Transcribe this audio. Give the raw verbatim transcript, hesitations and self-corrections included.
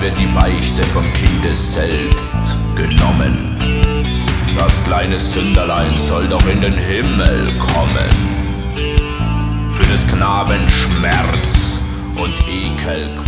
wird die Beichte vom Kinde selbst genommen. Das kleine Sünderlein soll doch in den Himmel kommen. Für des Knaben Schmerz und Ekel